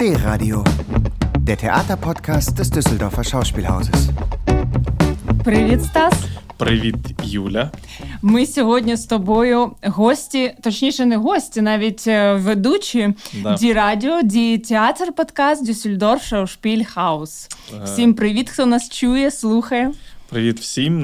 D-Radio, der Theaterpodcast des Düsseldorfer Schauspielhauses. Привіт, Стас. Привіт, Юля. Ми сьогодні з тобою гості, точніше не гості, навіть ведучі D-Radio, D-Theater подкаст Düsseldorf Schauspielhaus. Всім привіт, хто нас чує, слухає. Привіт всім.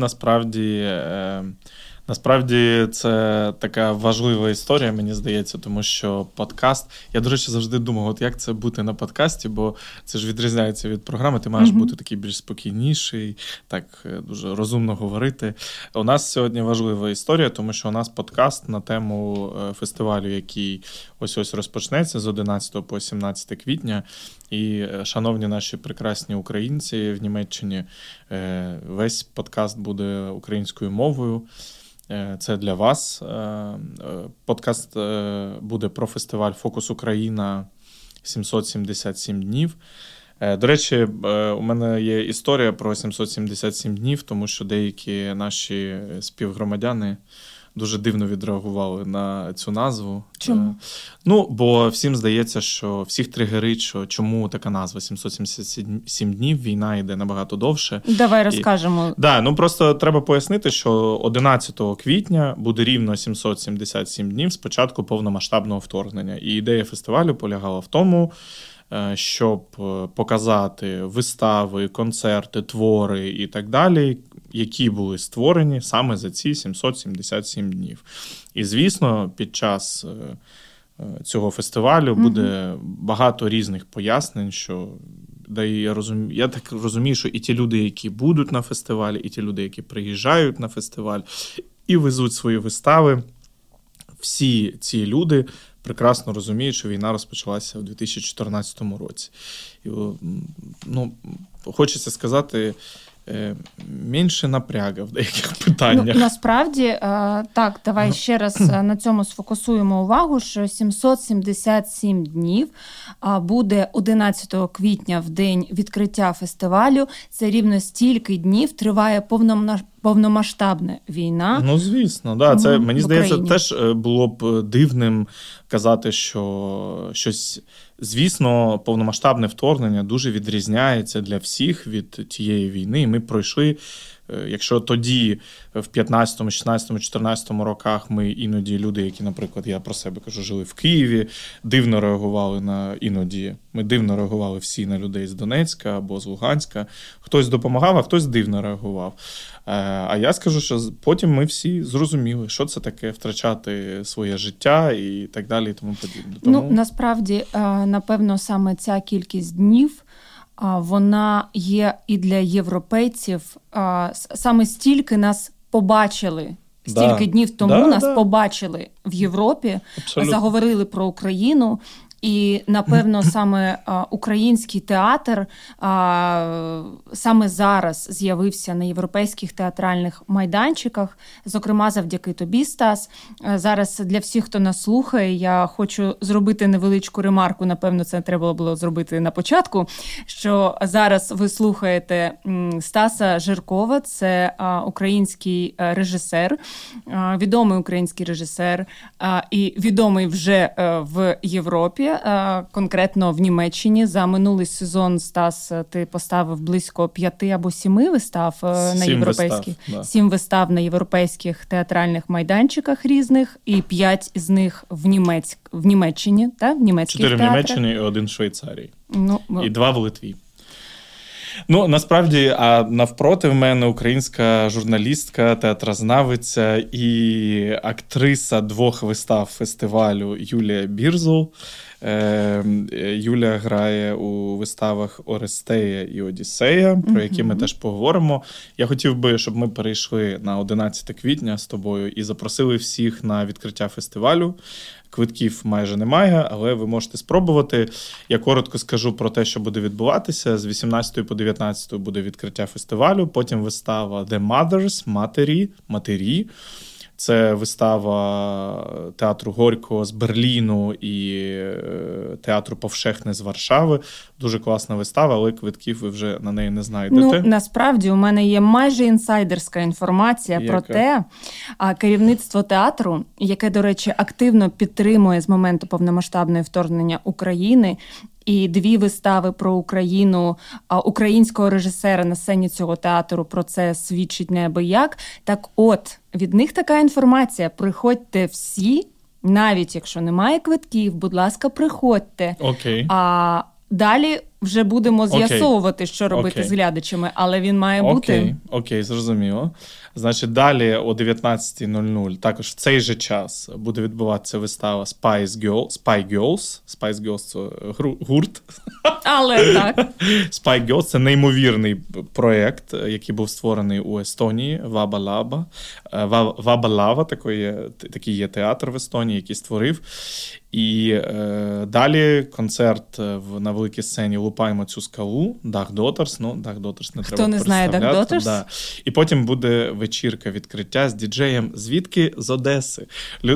Насправді це така важлива історія, мені здається, тому що подкаст... Я, до речі, завжди думав, от як це бути на подкасті, бо це ж відрізняється від програми, ти маєш бути такий більш спокійніший, так дуже розумно говорити. У нас сьогодні важлива історія, тому що у нас подкаст на тему фестивалю, який ось-ось розпочнеться з 11 по 17 квітня. І, шановні наші прекрасні українці в Німеччині, весь подкаст буде українською мовою. Це для вас. Подкаст буде про фестиваль «Фокус Україна» 777 днів. До речі, у мене є історія про 777 днів, тому що деякі наші співгромадяни дуже дивно відреагували на цю назву. Чому? Бо всім здається, що всіх тригерить, що чому така назва 777 днів, війна йде набагато довше. Давай розкажемо. Просто треба пояснити, що 11 квітня буде рівно 777 днів з початку повномасштабного вторгнення. І ідея фестивалю полягала в тому, щоб показати вистави, концерти, твори і так далі, які були створені саме за ці 777 днів. І, звісно, під час цього фестивалю буде багато різних пояснень, що я так розумію, що і ті люди, які будуть на фестивалі, і ті люди, які приїжджають на фестиваль і везуть свої вистави, всі ці люди прекрасно розуміють, що війна розпочалася у 2014 році. І, хочеться сказати, менше напряга в деяких питаннях. Насправді, так, давай ще раз на цьому сфокусуємо увагу, що 777 днів буде 11 квітня в день відкриття фестивалю. Це рівно стільки днів триває повномасштабна війна. Звісно, да. Це, мені здається, теж було б дивним казати, що щось, звісно, повномасштабне вторгнення дуже відрізняється для всіх від тієї війни. І ми пройшли, якщо тоді, в 15-му, 16-му, 14-му роках ми іноді люди, які, наприклад, я про себе кажу, жили в Києві, дивно реагували ми дивно реагували всі на людей з Донецька або з Луганська. Хтось допомагав, а хтось дивно реагував. А я скажу, що потім ми всі зрозуміли, що це таке втрачати своє життя і так далі, і тому подібне. Насправді, напевно, саме ця кількість днів, вона є і для європейців. Саме стільки нас побачили, стільки днів тому нас побачили в Європі, заговорили про Україну. І, напевно, саме український театр саме зараз з'явився на європейських театральних майданчиках, зокрема, завдяки тобі, Стас. Зараз для всіх, хто нас слухає, я хочу зробити невеличку ремарку, напевно, це треба було зробити на початку, що зараз ви слухаєте Стаса Жиркова, це український режисер, відомий український режисер і відомий вже в Європі. Конкретно в Німеччині. За минулий сезон, Стас, ти поставив близько 5 або 7 вистав на європейських. 7 вистав на європейських театральних майданчиках різних, і 5 з них в Німеччині, так? В німецьких 4 театрах. в Німеччині і 1 в Швейцарії. І 2 в Литві. Насправді, навпроти в мене українська журналістка, театрознавиця і актриса 2 вистав фестивалю Юлія Бірзул. Юля грає у виставах «Орестея» і «Одіссея», про які ми теж поговоримо. Я хотів би, щоб ми перейшли на 11 квітня з тобою і запросили всіх на відкриття фестивалю. Квитків майже немає, але ви можете спробувати. Я коротко скажу про те, що буде відбуватися. З 18 по 19 буде відкриття фестивалю, потім вистава «The Mothers», матері. Це вистава театру Горького з Берліну і театру Повшехне з Варшави. Дуже класна вистава, але квитків ви вже на неї не знайдете. Насправді, у мене є майже інсайдерська інформація про те, керівництво театру, яке, до речі, активно підтримує з моменту повномасштабного вторгнення України, і 2 вистави про Україну українського режисера на сцені цього театру. Про це свідчить неабияк. Так от, від них така інформація. Приходьте всі, навіть якщо немає квитків, будь ласка, приходьте. Окей. А далі вже будемо з'ясовувати, що робити з глядачами, але він має бути. Окей, зрозуміло. Значить, далі о 19:00, також в цей же час, буде відбуватися вистава Spy Girls. Spice Girls – це гурт. Але так. Spy Girls – це неймовірний проєкт, який був створений у Естонії, Ваба Лава, такий є театр в Естонії, який створив. І далі концерт на великій сцені «Лупаємо цю скалу», Dark Daughters. Ну, Dark Daughters не треба представляти. Хто не знає Dark Daughters? Да. І потім буде вечірка відкриття з діджеєм. Звідки? З Одеси.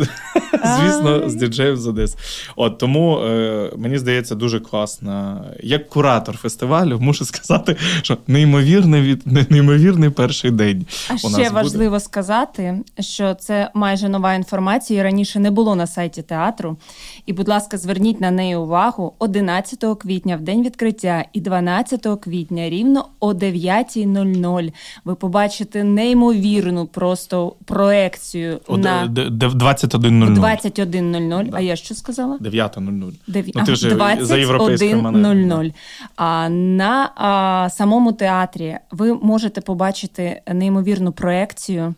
Звісно, з діджеєм з Одеси. От, тому мені здається, дуже класно. Як куратор фестивалю, мушу сказати, що неймовірний перший день. А ще важливо сказати, що це майже нова інформація, і раніше не було на сайті театру. І, будь ласка, зверніть на неї увагу. 11 квітня в день відкриття і 12 квітня рівно о 9:00 ви побачите неймовірну просто проекцію на 21:00. 21:00. Да. А я що сказала? 9:00. Ну, ти вже за європейською манерою. 21:00. А на самому театрі ви можете побачити неймовірну проекцію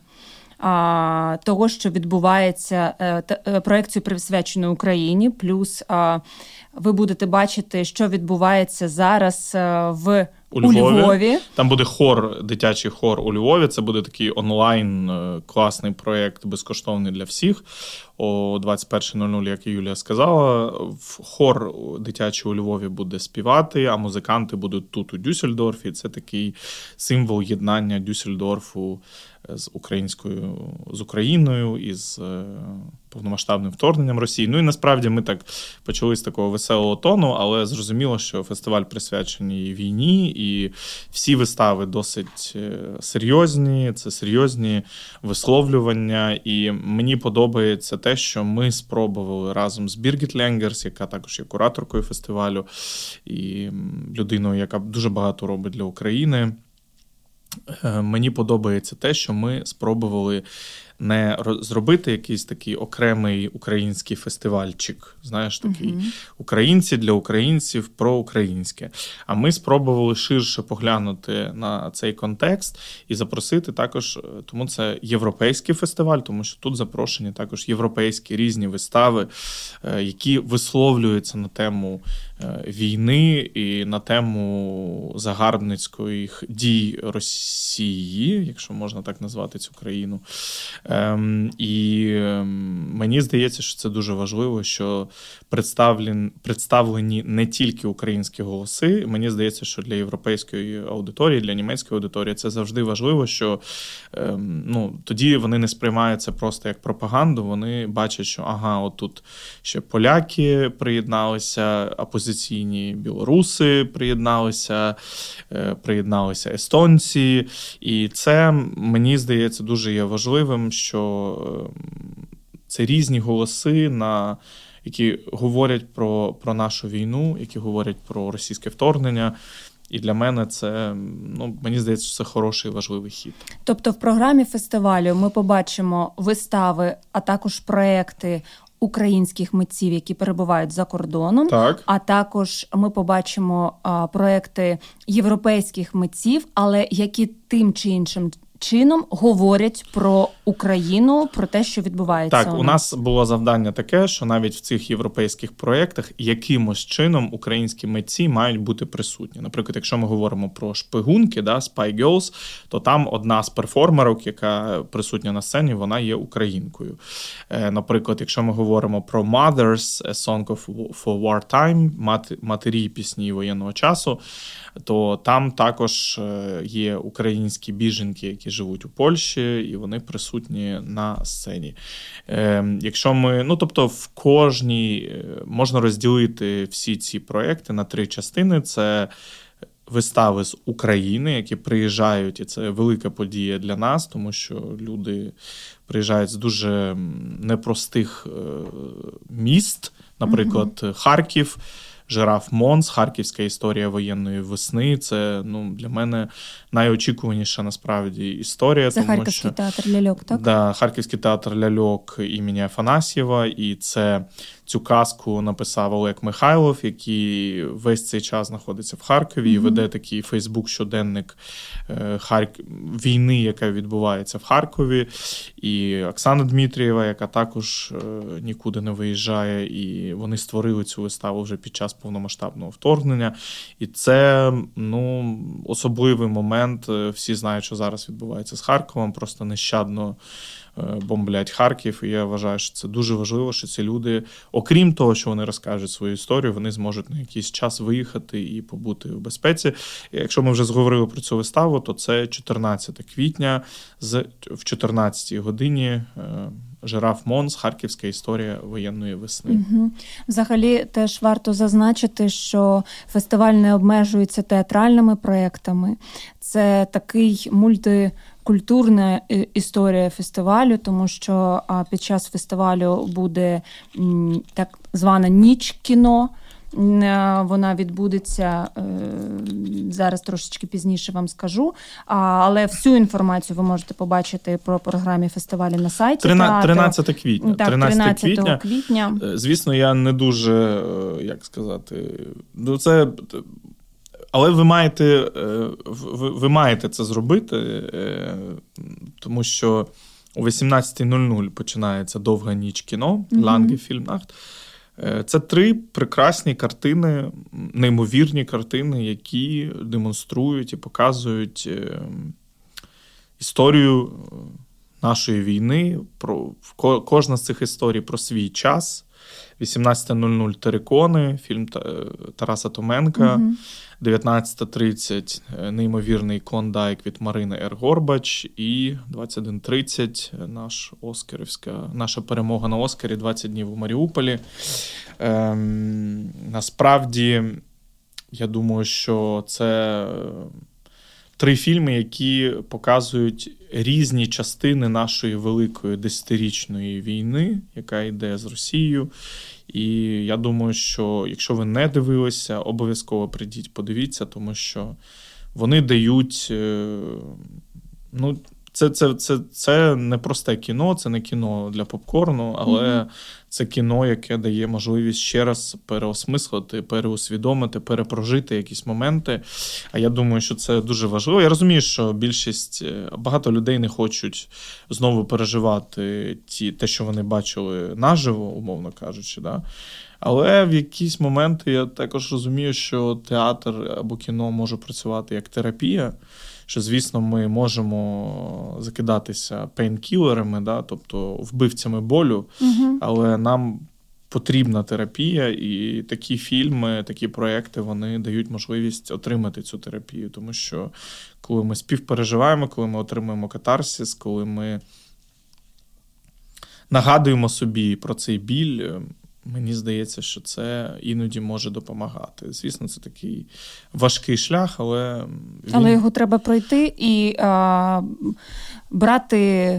того, що відбувається, проекцію присвячену Україні, плюс ви будете бачити, що відбувається зараз у Львові. Там буде дитячий хор у Львові. Це буде такий онлайн класний проєкт, безкоштовний для всіх. О 21:00, як і Юлія сказала, хор дитячий у Львові буде співати, а музиканти будуть тут у Дюссельдорфі. Це такий символ єднання Дюссельдорфу з Україною і з повномасштабним вторгненням Росії. Ну і насправді ми так почали з такого веселого тону, але зрозуміло, що фестиваль присвячений війні, і всі вистави досить серйозні, це серйозні висловлювання, і мені подобається те, що ми спробували разом з Біргіт Ленгерс, яка також є кураторкою фестивалю, і людиною, яка дуже багато робить для України. Мені подобається те, що ми спробували не зробити якийсь такий окремий український фестивальчик, знаєш, такий українці для українців про українське. А ми спробували ширше поглянути на цей контекст і запросити також, тому це європейський фестиваль, тому що тут запрошені також європейські різні вистави, які висловлюються на тему війни і на тему загарбницьких дій Росії, якщо можна так назвати цю країну. І мені здається, що це дуже важливо, що представлені не тільки українські голоси. Мені здається, що для європейської аудиторії, для німецької аудиторії це завжди важливо, що тоді вони не сприймають це просто як пропаганду, вони бачать, що отут ще поляки приєдналися, опозиційні білоруси приєдналися естонці. І це, мені здається, дуже є важливим, що це різні голоси, які говорять про нашу війну, які говорять про російське вторгнення. І для мене це, мені здається, що це хороший і важливий хід. Тобто в програмі фестивалю ми побачимо вистави, а також проекти українських митців, які перебувають за кордоном, так. А також ми побачимо проекти європейських митців, але які тим чи іншим чином говорять про Україну, про те, що відбувається. Так, у нас було завдання таке, що навіть в цих європейських проєктах якимось чином українські митці мають бути присутні. Наприклад, якщо ми говоримо про шпигунки, Spy Girls, то там одна з перформерок, яка присутня на сцені, вона є українкою. Наприклад, якщо ми говоримо про Mothers, A Song for Wartime, матері пісні воєнного часу, то там також є українські біженки, які живуть у Польщі, і вони присутні на сцені. Якщо ми, тобто в кожній можна розділити всі ці проекти на 3 частини. Це вистави з України, які приїжджають, і це велика подія для нас, тому що люди приїжджають з дуже непростих міст, наприклад, Харків, Жираф Монс, Харківська історія воєнної весни. Це для мене найочікуваніша насправді історія. Це тому, Харківський театр ляльок, так? Да, Харківський театр ляльок імені Афанасьєва, і цю казку написав Олег Михайлов, який весь цей час знаходиться в Харкові і веде такий Фейсбук-щоденник війни, яка відбувається в Харкові. І Оксана Дмитрієва, яка також нікуди не виїжджає, і вони створили цю виставу вже під час повномасштабного вторгнення. І це, особливий момент. Всі знають, що зараз відбувається з Харковом, просто нещадно бомблять Харків, і я вважаю, що це дуже важливо, що ці люди, окрім того, що вони розкажуть свою історію, вони зможуть на якийсь час виїхати і побути в безпеці. І якщо ми вже зговорили про цю виставу, то це 14 квітня в 14 годині Жираф Монс, Харківська історія воєнної весни. Угу. Взагалі теж варто зазначити, що фестиваль не обмежується театральними проєктами. Це такий мультикультурна історія фестивалю, тому що під час фестивалю буде так звана ніч кіно. Вона відбудеться, зараз трошечки пізніше вам скажу, але всю інформацію ви можете побачити про програмі фестивалю на сайті. 13 квітня. Так, 13 квітня. Звісно, я не дуже, як сказати, це... Але ви маєте це зробити, тому що о 18:00 починається довга ніч кіно, Lange Filmnacht. Це 3 прекрасні картини, неймовірні картини, які демонструють і показують історію нашої війни. Кожна з цих історій про свій час. 18:00 «Терикони», фільм Тараса Томенка. 19:30 неймовірний «Клондайк» від Марини Р. Горбач. І 21:30 наша перемога на Оскарі, 20 днів у Маріуполі. Насправді, я думаю, що це 3 фільми, які показують різні частини нашої великої 10-річної війни, яка йде з Росією. І я думаю, що якщо ви не дивилися, обов'язково прийдіть, подивіться, тому що вони дають... Це не просте кіно, це не кіно для попкорну, але це кіно, яке дає можливість ще раз переосмислити, переусвідомити, перепрожити якісь моменти. А я думаю, що це дуже важливо. Я розумію, що багато людей не хочуть знову переживати те, що вони бачили наживо, умовно кажучи, да? Але в якісь моменти я також розумію, що театр або кіно може працювати як терапія, що, звісно, ми можемо закидатися пейнкілерами, да, тобто вбивцями болю, але нам потрібна терапія, і такі фільми, такі проекти, вони дають можливість отримати цю терапію, тому що коли ми співпереживаємо, коли ми отримуємо катарсис, коли ми нагадуємо собі про цей біль, мені здається, що це іноді може допомагати. Звісно, це такий важкий шлях, але... Але його треба пройти і брати...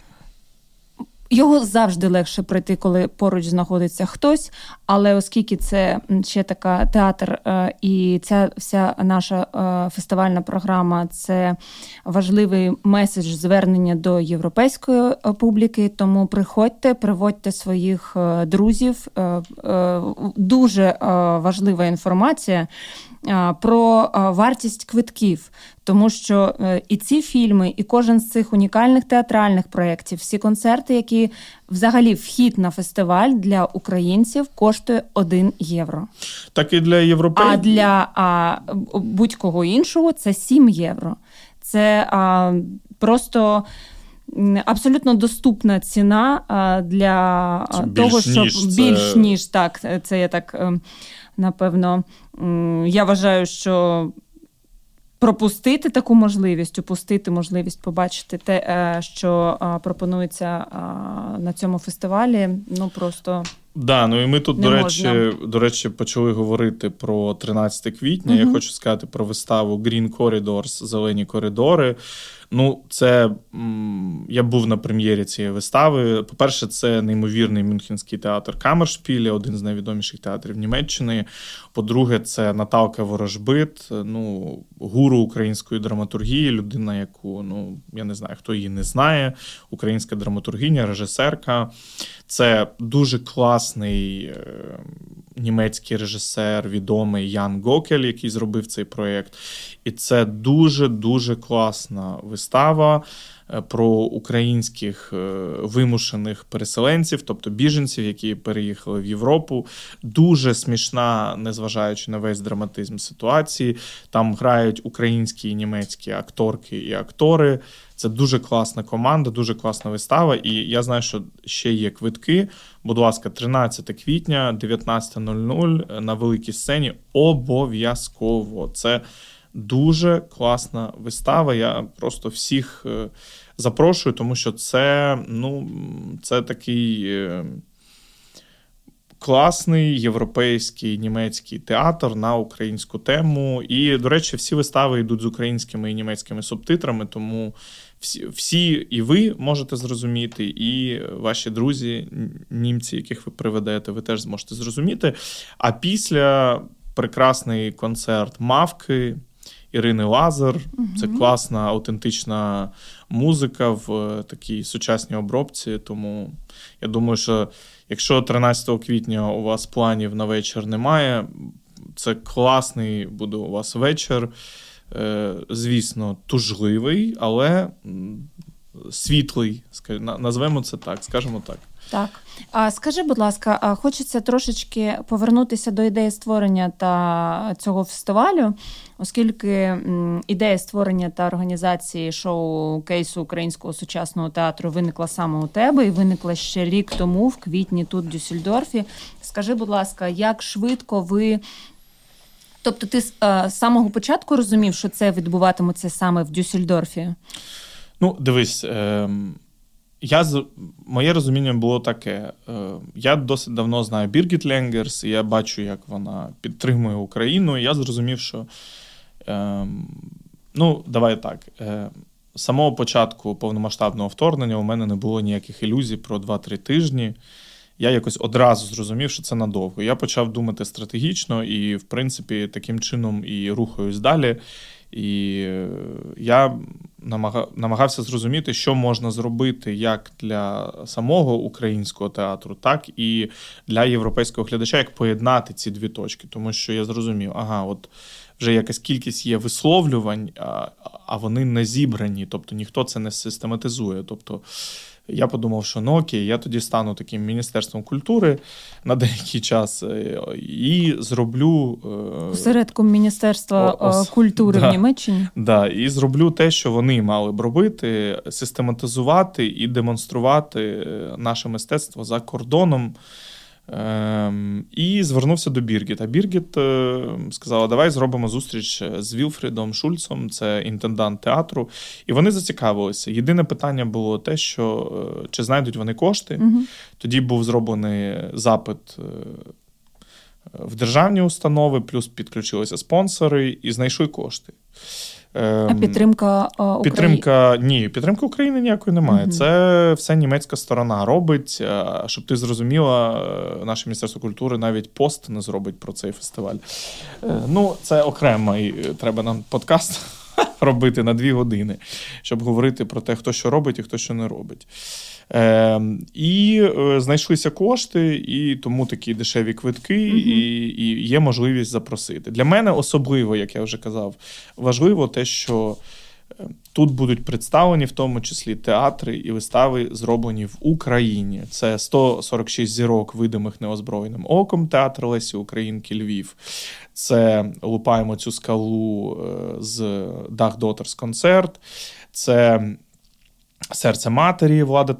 Його завжди легше пройти, коли поруч знаходиться хтось, але оскільки це ще така театр і ця вся наша фестивальна програма – це важливий меседж звернення до європейської публіки, тому приходьте, приводьте своїх друзів. Дуже важлива інформація про вартість квитків, тому що і ці фільми, і кожен з цих унікальних театральних проєктів, всі концерти, які взагалі вхід на фестиваль для українців коштує 1 євро. Так і для європейців. А для будь-кого іншого це 7 євро. Це просто абсолютно доступна ціна для того, щоб більш ніж так, це я так... Напевно, я вважаю, що пропустити таку можливість, упустити можливість побачити те, що пропонується на цьому фестивалі, просто да, і ми тут, до речі, почали говорити про 13 квітня. Я хочу сказати про виставу Green Corridors, «Зелені коридори». Це я був на прем'єрі цієї вистави. По-перше, це неймовірний Мюнхенський театр Камершпіля, один з найвідоміших театрів Німеччини. По-друге, це Наталка Ворожбит, гуру української драматургії, людина, яку, я не знаю, хто її не знає, українська драматургиня, режисерка. Це дуже класний німецький режисер, відомий Ян Гокель, який зробив цей проєкт. І це дуже-дуже класна вистава про українських вимушених переселенців, тобто біженців, які переїхали в Європу. Дуже смішна, незважаючи на весь драматизм ситуації. Там грають українські і німецькі акторки і актори. Це дуже класна команда, дуже класна вистава. І я знаю, що ще є квитки. Будь ласка, 13 квітня, 19:00 на великій сцені. Обов'язково. Це дуже класна вистава. Я просто всіх запрошую, тому що це такий класний європейський німецький театр на українську тему. І, до речі, всі вистави йдуть з українськими і німецькими субтитрами, тому всі і ви можете зрозуміти, і ваші друзі, німці, яких ви приведете, ви теж зможете зрозуміти. А після прекрасний концерт «Мавки» Ірини Лазар. Це класна, автентична музика в такій сучасній обробці. Тому я думаю, що якщо 13 квітня у вас планів на вечір немає, це класний буде у вас вечір. Звісно, тужливий, але світлий. Назвемо це так, скажемо так. Так. А скажи, будь ласка, хочеться трошечки повернутися до ідеї створення та цього фестивалю, оскільки ідея створення та організації шоу-кейсу українського сучасного театру виникла саме у тебе і виникла ще рік тому, в квітні, тут, в Дюссельдорфі. Скажи, будь ласка, як швидко ви... Тобто ти з самого початку розумів, що це відбуватиметься саме в Дюссельдорфі? Дивись, моє розуміння було таке. Я досить давно знаю Біргіт Ленгерс, і я бачу, як вона підтримує Україну, і я зрозумів, що, давай так, з самого початку повномасштабного вторгнення у мене не було ніяких ілюзій про 2-3 тижні. Я якось одразу зрозумів, що це надовго. Я почав думати стратегічно і, в принципі, таким чином і рухаюсь далі. І я намагався зрозуміти, що можна зробити як для самого українського театру, так і для європейського глядача, як поєднати ці дві точки. Тому що я зрозумів, от вже якась кількість є висловлювань, а вони не зібрані, тобто ніхто це не систематизує. Тобто я подумав, що окей, я тоді стану таким Міністерством культури на деякий час і зроблю... Осередком Міністерства культури в Німеччині? Так, і зроблю те, що вони мали б робити, систематизувати і демонструвати наше мистецтво за кордоном. І звернувся до Біргіт. А Біргіт сказала, давай зробимо зустріч з Вілфрідом Шульцом, це інтендант театру. І вони зацікавилися. Єдине питання було те, що чи знайдуть вони кошти. Тоді був зроблений запит в державні установи, плюс підключилися спонсори і знайшли кошти. А підтримка України? Підтримки України ніякої немає. Це все німецька сторона робить. Щоб ти зрозуміла, наше Міністерство культури навіть пост не зробить про цей фестиваль. Це окремо, і треба нам подкаст робити на 2 години, щоб говорити про те, хто що робить і хто що не робить. І знайшлися кошти, і тому такі дешеві квитки, і є можливість запросити. Для мене особливо, як я вже казав, важливо те, що тут будуть представлені в тому числі театри і вистави, зроблені в Україні. Це 146 зірок, видимих неозброєним оком, театр Лесі Українки Львів. Це «Лупаємо цю скалу» з Дах Дотерс концерт. Це «Серце матері» Влада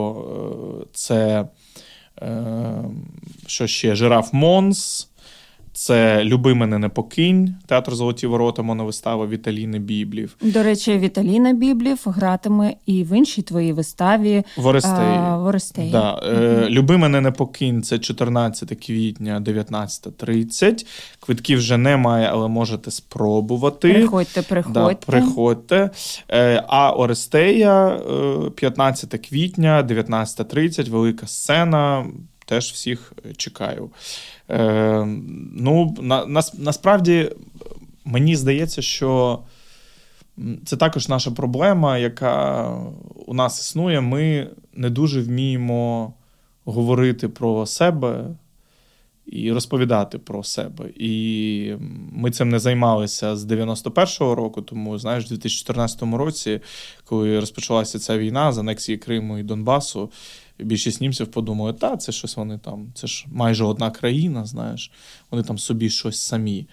Троїцького. Це, що ще, «Жираф Монс». Це «Люби мене, не покинь», театр «Золоті ворота», моновистава Віталіни Біблів. До речі, Віталіна Біблів гратиме і в іншій твоїй виставі в Орестеї. Да. «Люби мене, не покинь» – це 14 квітня, 19:30. Квитків вже немає, але можете спробувати. Приходьте. Да, приходьте. А Орестея 15 квітня, 19:30, велика сцена. Теж всіх чекаю. Насправді, мені здається, що це також наша проблема, яка у нас існує. Ми не дуже вміємо говорити про себе і розповідати про себе. І ми цим не займалися з 91-го року, тому, знаєш, в 2014 році, коли розпочалася ця війна з анексії Криму і Донбасу, більшість німців подумали, це щось вони там, це ж майже одна країна, знаєш, вони там собі щось самі.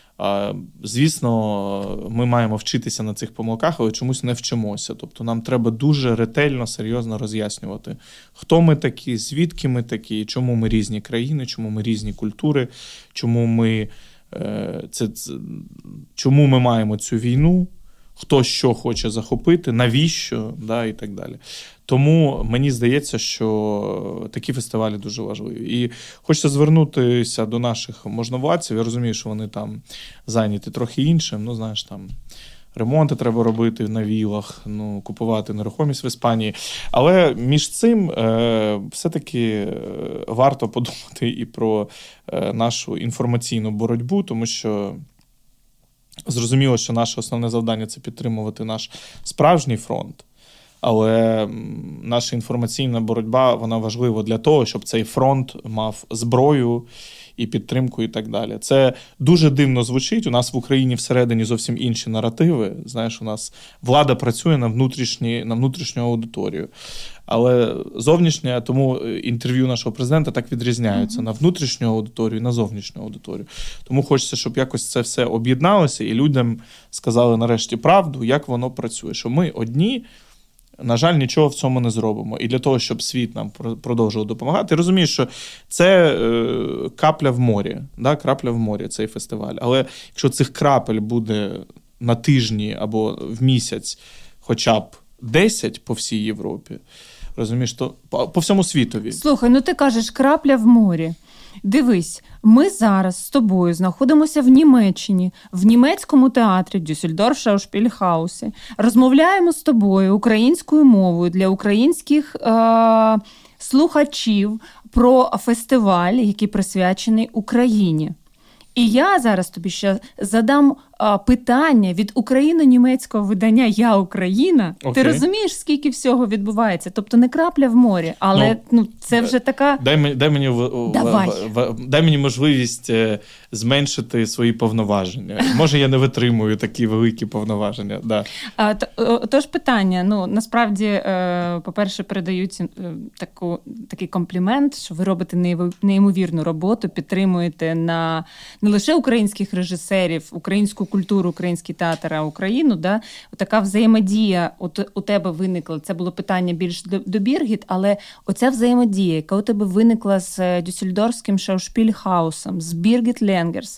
Звісно, ми маємо вчитися на цих помилках, але чомусь не вчимося. Тобто нам треба дуже ретельно, серйозно роз'яснювати, хто ми такі, звідки ми такі, чому ми різні країни, чому ми різні культури, чому ми маємо цю війну, хто що хоче захопити, навіщо, і так далі. Тому мені здається, що такі фестивалі дуже важливі. І хочеться звернутися до наших можновладців. Я розумію, що вони там зайняті трохи іншим. Знаєш, там ремонти треба робити на вілах, купувати нерухомість в Іспанії. Але між цим все-таки варто подумати і про нашу інформаційну боротьбу, тому що зрозуміло, що наше основне завдання – це підтримувати наш справжній фронт. Але наша інформаційна боротьба, вона важлива для того, щоб цей фронт мав зброю і підтримку і так далі. Це дуже дивно звучить. У нас в Україні всередині зовсім інші наративи. Знаєш, у нас влада працює на внутрішню аудиторію. Але зовнішня, тому інтерв'ю нашого президента так відрізняються на внутрішню аудиторію і на зовнішню аудиторію. Тому хочеться, щоб якось це все об'єдналося і людям сказали нарешті правду, як воно працює. Що ми одні, на жаль, нічого в цьому не зробимо. І для того, щоб світ нам продовжував допомагати. Ти розумієш, що це капля в морі, крапля в морі цей фестиваль. Але якщо цих крапель буде на тижні або в місяць хоча б 10 по всій Європі, розумієш, то по всьому світові. Слухай, ти кажеш крапля в морі. Дивись, ми зараз з тобою знаходимося в Німеччині, в німецькому театрі Дюссельдорф Шаушпільхаусі. Розмовляємо з тобою українською мовою для українських слухачів про фестиваль, який присвячений Україні. І я зараз тобі ще задам питання від україно-німецького видання «Я Україна». Okay. Ти розумієш, скільки всього відбувається? Тобто не крапля в морі, але це вже така... Дай мені можливість зменшити свої повноваження. Може, я не витримую такі великі повноваження. Да. Тож питання. Насправді, по-перше, передають такий комплімент, що ви робите неймовірну роботу, підтримуєте не лише українських режисерів, українську культуру, український театр, а Україну. Така взаємодія у тебе виникла. Це було питання більш до Біргіт, але оця взаємодія, яка у тебе виникла з Дюссельдорфським Шаушпільхаусом, з Біргіт Ленгерс.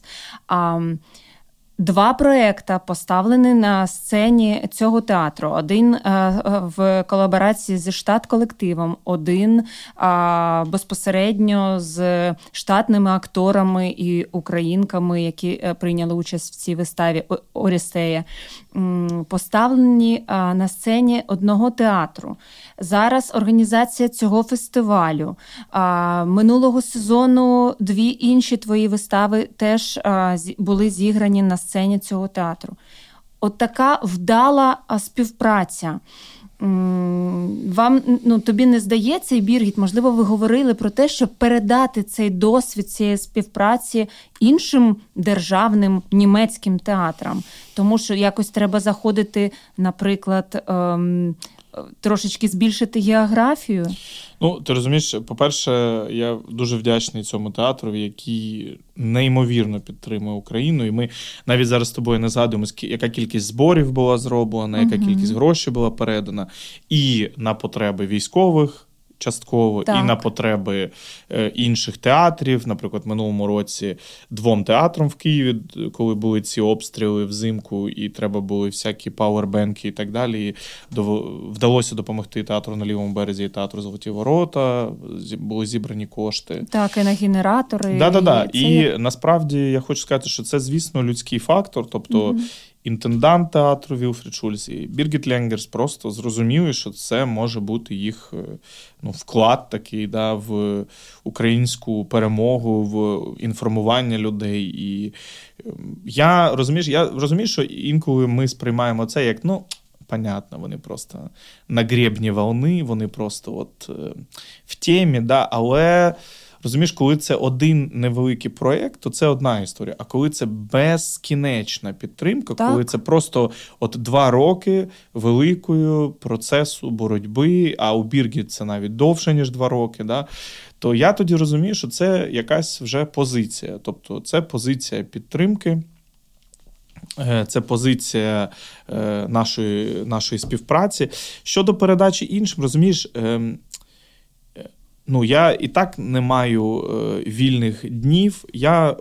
2 проекти поставлені на сцені цього театру. Один в колаборації зі штат-колективом, один безпосередньо з штатними акторами і українками, які прийняли участь в цій виставі «Орестея», поставлені на сцені одного театру. Зараз організація цього фестивалю. Минулого сезону 2 інші твої вистави теж були зіграні на сцені цього театру. От така вдала співпраця. Вам, тобі не здається, і Біргіт, можливо, ви говорили про те, щоб передати цей досвід цієї співпраці іншим державним німецьким театрам? Тому що якось треба заходити, наприклад, трошечки збільшити географію? Ти розумієш, по-перше, я дуже вдячний цьому театру, який неймовірно підтримує Україну. І ми навіть зараз з тобою не згадуємо, яка кількість зборів була зроблена, яка кількість грошей була передана і на потреби військових, частково, і на потреби інших театрів. Наприклад, минулому році 2 театрам в Києві, коли були ці обстріли взимку, і треба були всякі пауербенки і так далі. І вдалося допомогти театру на Лівому березі і театру «Золоті ворота», були зібрані кошти. Так, і на генератори. І насправді я хочу сказати, що це, звісно, людський фактор, тобто інтендант театру Вілфрід Шульц і Біргіт Ленгерс просто зрозуміли, що це може бути їх вклад такий в українську перемогу, в інформування людей. І я розумію, що інколи ми сприймаємо це як, понятно, вони просто на гребні волни, вони просто в темі, але... Розумієш, коли це один невеликий проєкт, то це одна історія. А коли це безкінечна підтримка, коли це просто 2 роки великого процесу боротьби, а у Біргіт це навіть довше, ніж 2 роки, то я тоді розумію, що це якась вже позиція. Тобто це позиція підтримки, це позиція нашої співпраці. Щодо передачі іншим, розумієш, я і так не маю вільних днів. Я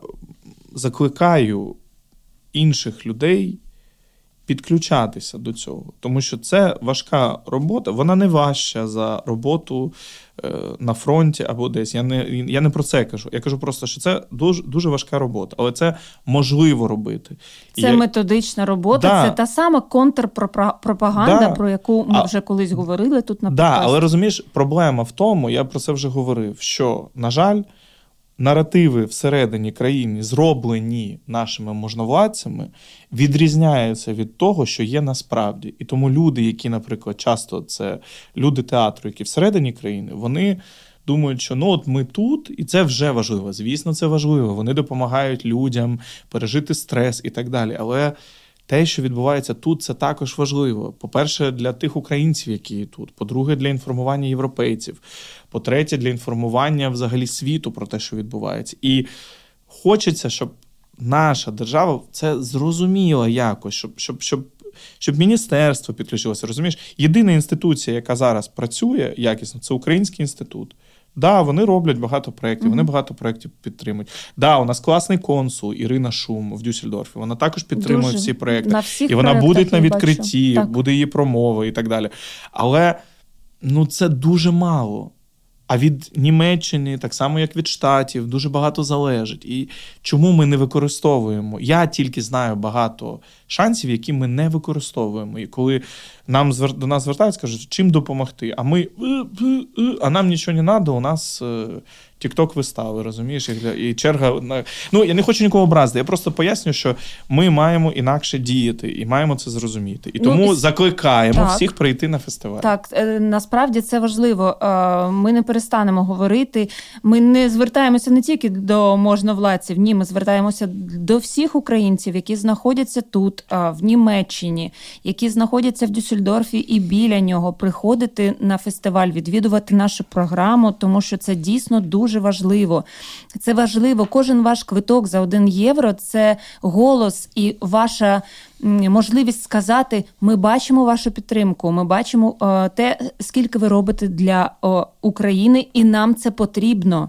закликаю інших людей підключатися до цього. Тому що це важка робота. Вона не важча за роботу на фронті або десь. Я не про це кажу. Я кажу просто, що це дуже, дуже важка робота. Але це можливо робити. Це методична робота. Це та сама контрпропаганда, про яку ми вже колись говорили тут на подкасті. Але розумієш, проблема в тому, я про це вже говорив, що, на жаль, наративи всередині країни, зроблені нашими можновладцями, відрізняються від того, що є насправді. І тому люди, які, наприклад, часто це люди театру, які всередині країни, вони думають, що ми тут, і це вже важливо. Звісно, це важливо. Вони допомагають людям пережити стрес і так далі. Але те, що відбувається тут, це також важливо. По-перше, для тих українців, які тут. По-друге, для інформування європейців. По-третє, для інформування взагалі світу про те, що відбувається. І хочеться, щоб наша держава це зрозуміла якось, щоб міністерство підключилося. Розумієш? Єдина інституція, яка зараз працює якісно, це Український інститут. Вони роблять багато проєктів, вони багато проєктів підтримують. У нас класний консул Ірина Шум в Дюссельдорфі, вона також підтримує всі проєкти. І вона буде на відкритті, буде її промова і так далі. Але це дуже мало. А від Німеччини, так само як від Штатів, дуже багато залежить. І чому ми не використовуємо? Я тільки знаю багато шансів, які ми не використовуємо. І коли до нас звертаються, кажуть, чим допомогти? А ми, а нам нічого не треба, у нас тік-ток-вистави, розумієш? І черга... Я не хочу нікого образити, я просто поясню, що ми маємо інакше діяти і маємо це зрозуміти. І тому закликаємо всіх прийти на фестиваль. Так, насправді це важливо. Ми не перестанемо говорити. Ми не звертаємося не тільки до можновладців, ні, ми звертаємося до всіх українців, які знаходяться тут, в Німеччині, які знаходяться в Дюссельдорфі і біля нього, приходити на фестиваль, відвідувати нашу програму, тому що це дійсно дуже важливо. Це важливо. Кожен ваш квиток за 1 євро – це голос і ваша можливість сказати, ми бачимо вашу підтримку, ми бачимо те, скільки ви робите для України, і нам це потрібно.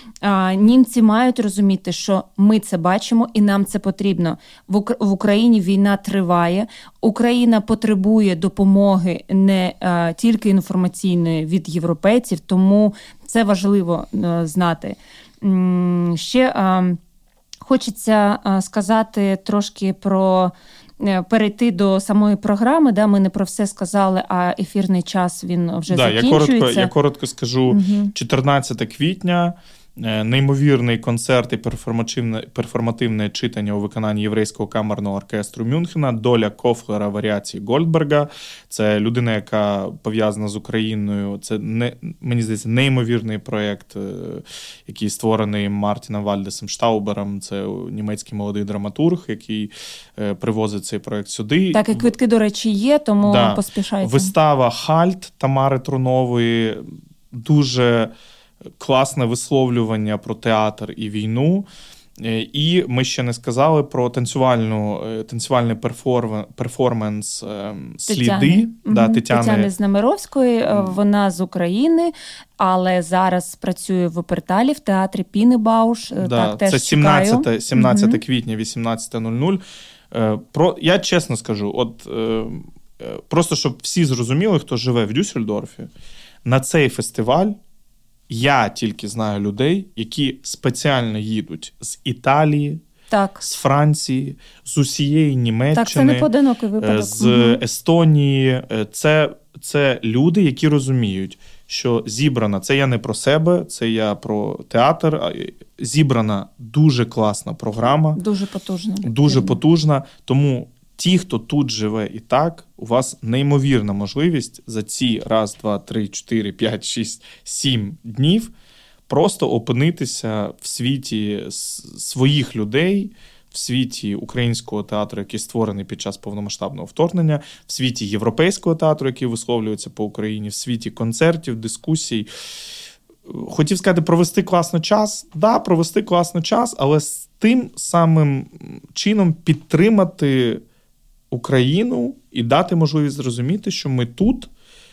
Німці мають розуміти, що ми це бачимо і нам це потрібно. В Україні війна триває, Україна потребує допомоги не тільки інформаційної від європейців, тому це важливо знати. Ще хочеться сказати трошки перейти до самої програми. Ми не про все сказали, а ефірний час він вже закінчується. Я коротко скажу. 14 квітня неймовірний концерт і перформативне читання у виконанні єврейського камерного оркестру Мюнхена «Доля Кофлера. Варіації Гольдберга». Це людина, яка пов'язана з Україною. Це, мені здається, неймовірний проєкт, який створений Мартіном Вальдесом Штаубером. Це німецький молодий драматург, який привозить цей проєкт сюди. Так, і квитки, до речі, є, тому поспішайте. Вистава «Хальт» Тамари Трунової. Дуже класне висловлювання про театр і війну. І ми ще не сказали про танцювальний перформанс «Сліди». Тетяни Знамировської. Вона з України, але зараз працює в Оперталі в театрі Пінебауш. Так, це 17 квітня, 18:00. Я чесно скажу, просто щоб всі зрозуміли, хто живе в Дюссельдорфі, на цей фестиваль я тільки знаю людей, які спеціально їдуть з Італії, з Франції, з усієї Німеччини, так, це не поодинокий випадок. З Естонії. Це люди, які розуміють, що зібрана, це я не про себе, це я про театр, зібрана дуже класна програма. Дуже потужна. Тому ті, хто тут живе і так, у вас неймовірна можливість за ці 1, 2, 3, 4, 5, 6, 7 днів просто опинитися в світі своїх людей, в світі українського театру, який створений під час повномасштабного вторгнення, в світі європейського театру, який висловлюється по Україні, в світі концертів, дискусій. Хотів сказати, провести класно час. Так, провести класно час, але з тим самим чином підтримати Україну і дати можливість зрозуміти, що ми тут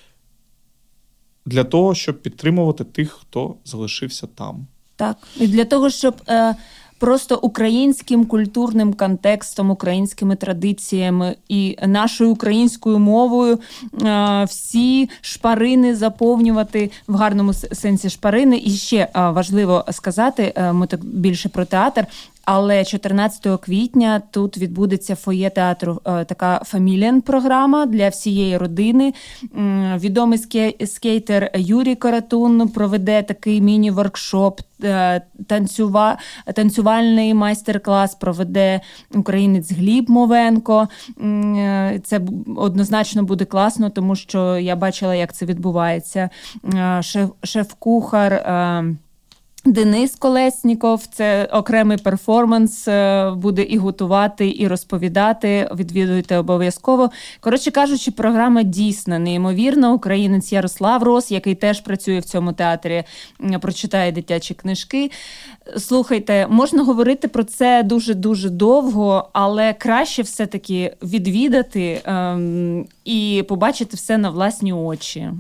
для того, щоб підтримувати тих, хто залишився там. Так, і для того, щоб просто українським культурним контекстом, українськими традиціями і нашою українською мовою всі шпарини заповнювати, в гарному сенсі шпарини. І ще важливо сказати, ми так більше про театр, але 14 квітня тут відбудеться фоє театру така фаміліан-програма для всієї родини. Відомий скейтер Юрій Каратун проведе такий міні-воркшоп, танцювальний майстер-клас проведе українець Гліб Мовенко. Це однозначно буде класно, тому що я бачила, як це відбувається. Шеф-кухар Денис Колесніков, це окремий перформанс, буде і готувати, і розповідати, відвідуйте обов'язково. Коротше кажучи, програма дійсно неймовірна. Українець Ярослав Рос, який теж працює в цьому театрі, прочитає дитячі книжки. Слухайте, можна говорити про це дуже-дуже довго, але краще все-таки відвідати і побачити все на власні очі.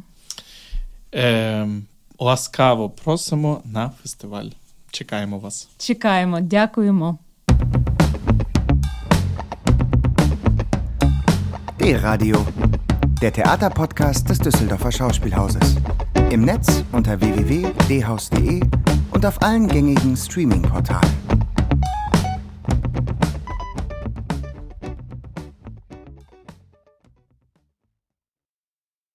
Ласкаво просимо на фестиваль. Чекаємо вас. Чекаємо. Дякуємо. D-Radio, der Theaterpodcast des Düsseldorfer Schauspielhauses. Im Netz unter www.dhaus.de und auf allen gängigen Streaming-Portalen.